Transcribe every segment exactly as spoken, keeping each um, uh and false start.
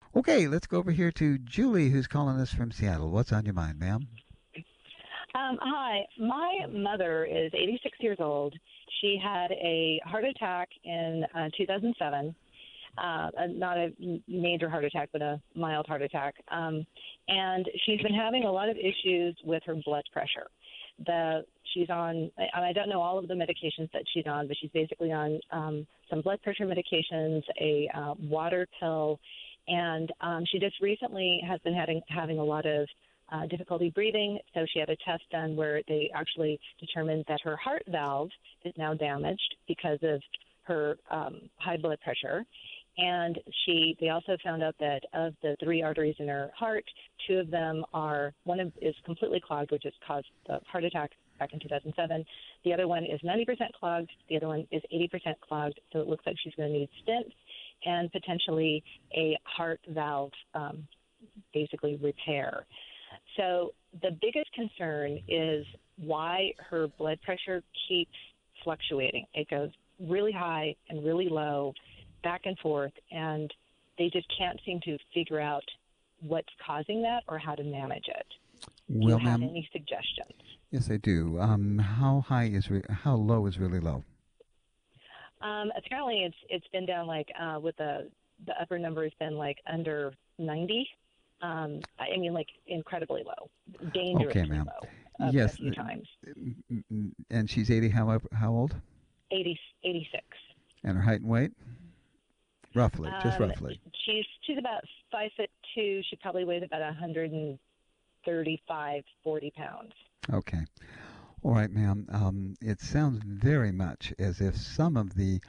Okay, let's go over here to Julie, who's calling us from Seattle. What's on your mind, ma'am? Um, hi, my mother is eighty-six years old. She had a heart attack in uh, two thousand seven. Uh, a- not a m- major heart attack, but a mild heart attack. Um, and she's been having a lot of issues with her blood pressure. The she's on, and I don't know all of the medications that she's on, but she's basically on um, some blood pressure medications, a uh, water pill, and um, she just recently has been having having a lot of uh, difficulty breathing. So she had a test done where they actually determined that her heart valve is now damaged because of her um, high blood pressure. And she, they also found out that of the three arteries in her heart, two of them are, one of, is completely clogged, which has caused the heart attack back in two thousand seven. The other one is ninety percent clogged. The other one is eighty percent clogged. So it looks like she's going to need stents and potentially a heart valve, um, basically repair. So the biggest concern is why her blood pressure keeps fluctuating. It goes really high and really low, back and forth, and they just can't seem to figure out what's causing that or how to manage it. Do you Well, have ma'am, any suggestions? yes, I do. Um, how high is re- how low is really low? Um, apparently, it's it's been down like uh, with the the upper number has been like under ninety. Um, I mean, like incredibly low, Okay, dangerously ma'am. low, a, a Yes, few th- times. mm, mm, mm, and she's eighty. How up- how old? eighty, eighty-six. And her height and weight, roughly, just Um, roughly. she's she's about five foot two. She probably weighs about one hundred thirty-five, forty pounds. Okay. All right, ma'am. Um, it sounds very much as if some of the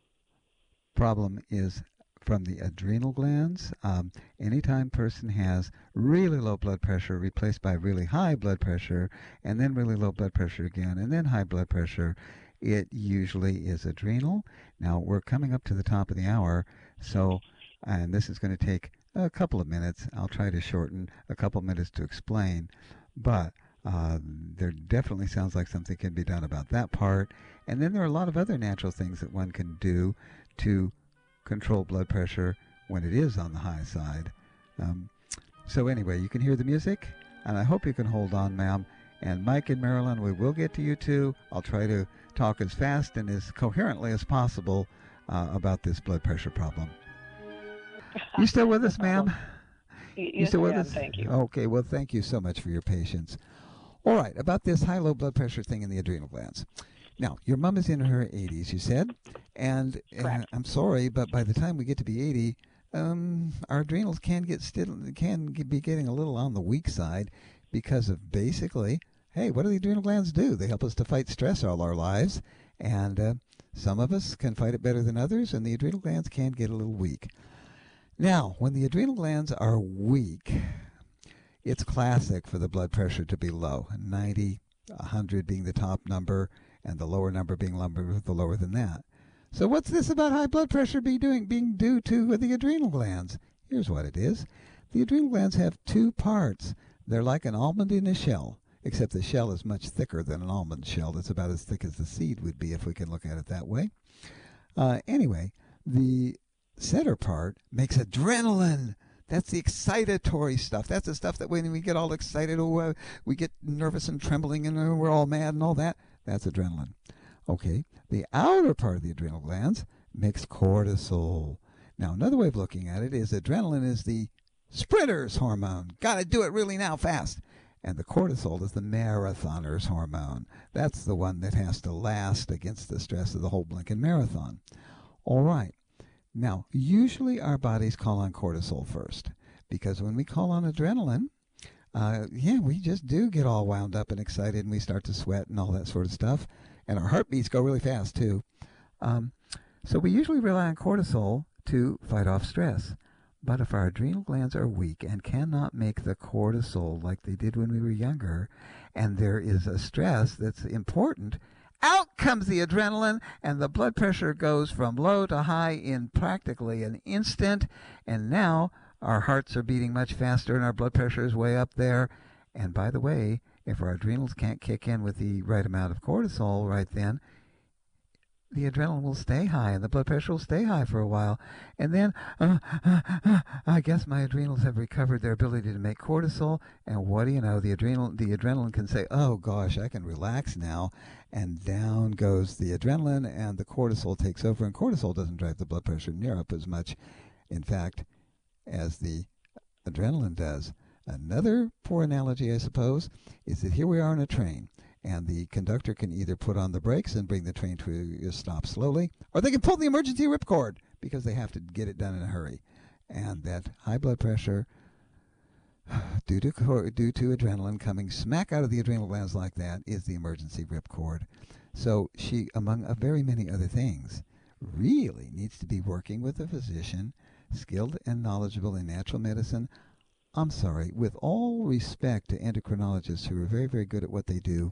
problem is from the adrenal glands. Um, anytime person has really low blood pressure replaced by really high blood pressure, and then really low blood pressure again, and then high blood pressure, it usually is adrenal. Now we're coming up to the top of the hour, so and this is going to take a couple of minutes. I'll try to shorten a couple of minutes to explain, but uh, there definitely sounds like something can be done about that part. And then there are a lot of other natural things that one can do to control blood pressure when it is on the high side. Um, so anyway, you can hear the music, and I hope you can hold on, ma'am. And Mike and Marilyn, we will get to you too. I'll try to talk as fast and as coherently as possible uh, about this blood pressure problem. You still with No us, ma'am? problem. Y- You yes, still I with am. us? Thank you. Okay, well, thank you so much for your patience. All right, about this high low blood pressure thing in the adrenal glands. Now, your mom is in her eighties, you said, and uh, Correct. I'm sorry, but by the time we get to be eighty, um, our adrenals can get still can be getting a little on the weak side because of basically, hey, what do the adrenal glands do? They help us to fight stress all our lives, and uh, some of us can fight it better than others, and the adrenal glands can get a little weak. Now, when the adrenal glands are weak, it's classic for the blood pressure to be low, ninety, one hundred being the top number, and the lower number being lumber, the lower than that. So what's this about high blood pressure be doing, being due to the adrenal glands? Here's what it is. The adrenal glands have two parts. They're like an almond in a shell, except the shell is much thicker than an almond shell. It's about as thick as the seed would be if we can look at it that way. Uh, anyway, the center part makes adrenaline. That's the excitatory stuff. That's the stuff that when we get all excited, oh, uh, we get nervous and trembling and uh, we're all mad and all that. That's adrenaline. Okay, the outer part of the adrenal glands makes cortisol. Now, another way of looking at it is adrenaline is the sprinter's hormone. Got to do it really now, fast. And the cortisol is the marathoner's hormone. That's the one that has to last against the stress of the whole blinking marathon. All right. Now, usually our bodies call on cortisol first because when we call on adrenaline, uh, yeah, we just do get all wound up and excited and we start to sweat and all that sort of stuff. And our heartbeats go really fast too. Um, so we usually rely on cortisol to fight off stress. But if our adrenal glands are weak and cannot make the cortisol like they did when we were younger, and there is a stress that's important, out comes the adrenaline, and the blood pressure goes from low to high in practically an instant. And now our hearts are beating much faster, and our blood pressure is way up there. And by the way, if our adrenals can't kick in with the right amount of cortisol right then, the adrenaline will stay high and the blood pressure will stay high for a while. And then, uh, uh, uh, I guess my adrenals have recovered their ability to make cortisol. And what do you know? The adrenal, the adrenaline can say, "Oh gosh, I can relax now," and down goes the adrenaline, and the cortisol takes over. And cortisol doesn't drive the blood pressure near up as much, in fact, as the adrenaline does. Another poor analogy, I suppose, is that here we are on a train, and the conductor can either put on the brakes and bring the train to a stop slowly, or they can pull the emergency ripcord because they have to get it done in a hurry. And that high blood pressure, due to due to adrenaline coming smack out of the adrenal glands like that, is the emergency ripcord. So she, among very many other things, really needs to be working with a physician skilled and knowledgeable in natural medicine. I'm sorry, with all respect to endocrinologists who are very, very good at what they do,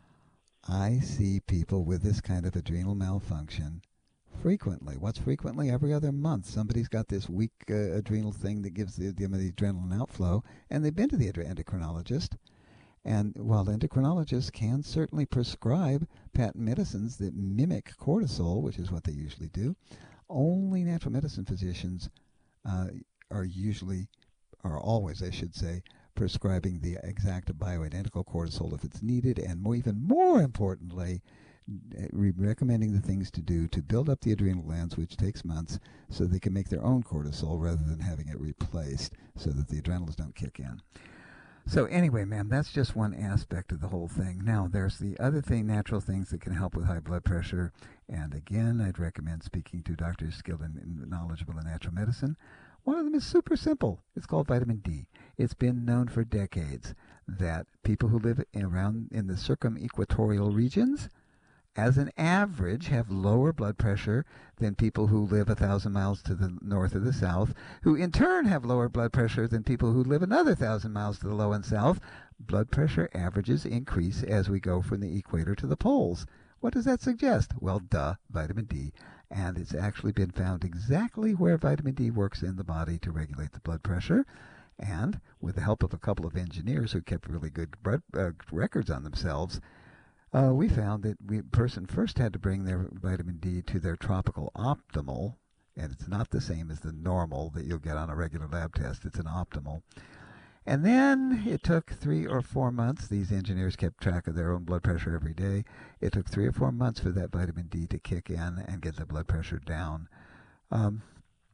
I see people with this kind of adrenal malfunction frequently. What's frequently? Every other month. Somebody's got this weak uh, adrenal thing that gives the, the, the adrenaline outflow, and they've been to the endocrinologist. And while endocrinologists can certainly prescribe patent medicines that mimic cortisol, which is what they usually do, only natural medicine physicians uh, are usually, are always, I should say, prescribing the exact bioidentical cortisol if it's needed, and more, even more importantly, re- recommending the things to do to build up the adrenal glands, which takes months, so they can make their own cortisol rather than having it replaced so that the adrenals don't kick in. So anyway, ma'am, that's just one aspect of the whole thing. Now, there's the other thing, natural things that can help with high blood pressure. And again, I'd recommend speaking to doctors skilled and knowledgeable in natural medicine. One of them is super simple. It's called vitamin D. It's been known for decades that people who live around in the circum-equatorial regions, as an average, have lower blood pressure than people who live a thousand miles to the north or the south, who in turn have lower blood pressure than people who live another thousand miles to the low and south. Blood pressure averages increase as we go from the equator to the poles. What does that suggest? Well, duh, vitamin D. And it's actually been found exactly where vitamin D works in the body to regulate the blood pressure. And with the help of a couple of engineers who kept really good blood, uh, records on themselves, Uh, we found that a person first had to bring their vitamin D to their tropical optimal, and it's not the same as the normal that you'll get on a regular lab test. It's an optimal. And then it took three or four months. These engineers kept track of their own blood pressure every day. It took three or four months for that vitamin D to kick in and get the blood pressure down. Um,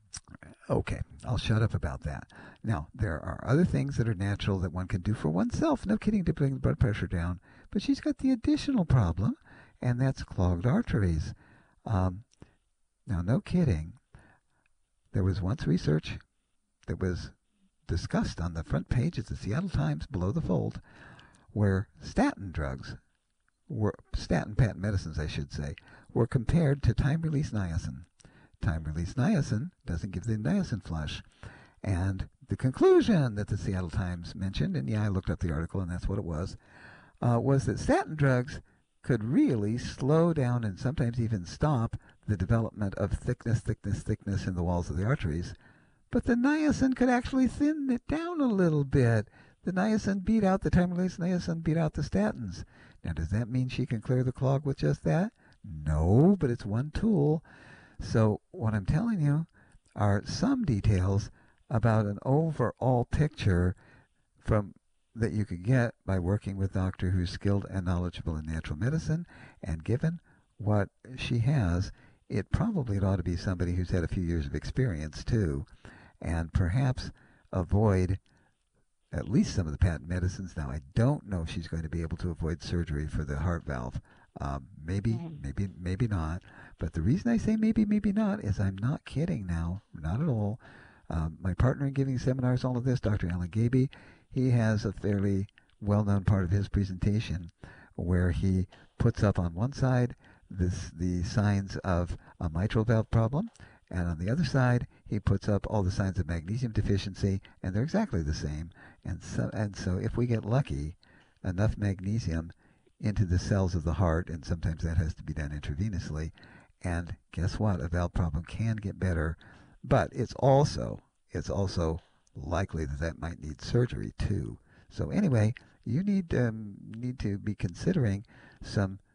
Okay, I'll shut up about that. Now, there are other things that are natural that one can do for oneself, no kidding, to bring the blood pressure down. But she's got the additional problem, and that's clogged arteries. Um, now, no kidding. There was once research that was discussed on the front page of the Seattle Times below the fold, where statin drugs, were statin patent medicines, I should say, were compared to time-release niacin. Time-release niacin doesn't give the niacin flush. And the conclusion that the Seattle Times mentioned, and yeah, I looked up the article and that's what it was, uh, was that statin drugs could really slow down and sometimes even stop the development of thickness, thickness, thickness in the walls of the arteries. But the niacin could actually thin it down a little bit. The niacin beat out, the time-release niacin beat out the statins. Now, does that mean she can clear the clog with just that? No, but it's one tool. So what I'm telling you are some details about an overall picture from that you could get by working with a doctor who's skilled and knowledgeable in natural medicine. And given what she has, it probably it ought to be somebody who's had a few years of experience too, and perhaps avoid at least some of the patent medicines. Now, I don't know if she's going to be able to avoid surgery for the heart valve. Um, maybe, mm. maybe, maybe not. But the reason I say maybe, maybe not is I'm not kidding now, not at all. Um, my partner in giving seminars, all of this, Doctor Alan Gaby, he has a fairly well-known part of his presentation where he puts up on one side this, the signs of a mitral valve problem, and on the other side he puts up all the signs of magnesium deficiency, and they're exactly the same. And so, and so if we get lucky, enough magnesium into the cells of the heart, and sometimes that has to be done intravenously, and guess what? A valve problem can get better, but it's also it's also likely that that might need surgery too. So anyway, you need um, need to be considering some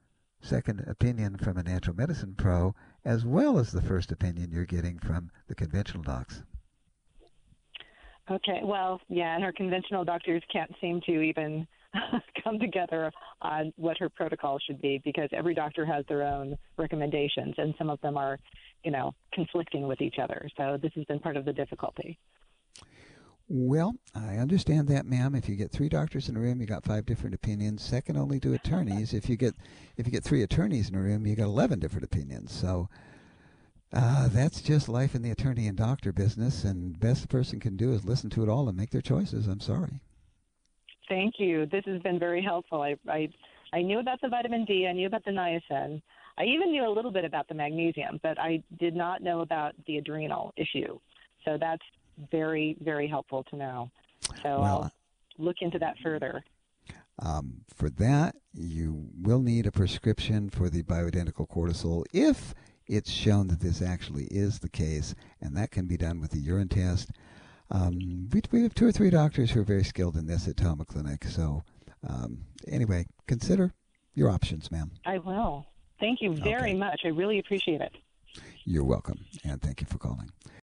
second opinion from a natural medicine pro, as well as the first opinion you're getting from the conventional docs. Okay, well, yeah, and her conventional doctors can't seem to even come together on what her protocol should be, because every doctor has their own recommendations, and some of them are, you know, conflicting with each other. So this has been part of the difficulty. Well, I understand that, ma'am. If you get three doctors in a room, you got five different opinions. Second only to attorneys. If you get if you get three attorneys in a room, you got eleven different opinions. So uh, that's just life in the attorney and doctor business. And best person can do is listen to it all and make their choices. I'm sorry. Thank you. This has been very helpful. I I, I knew about the vitamin D. I knew about the niacin. I even knew a little bit about the magnesium, but I did not know about the adrenal issue. So that's very, very helpful to know. So Well, I'll look into that further. Um, for that, you will need a prescription for the bioidentical cortisol if it's shown that this actually is the case, and that can be done with the urine test. Um, we, we have two or three doctors who are very skilled in this at Toma Clinic. So um, anyway, consider your options, ma'am. I will. Thank you very Okay. much. I really appreciate it. You're welcome, and thank you for calling.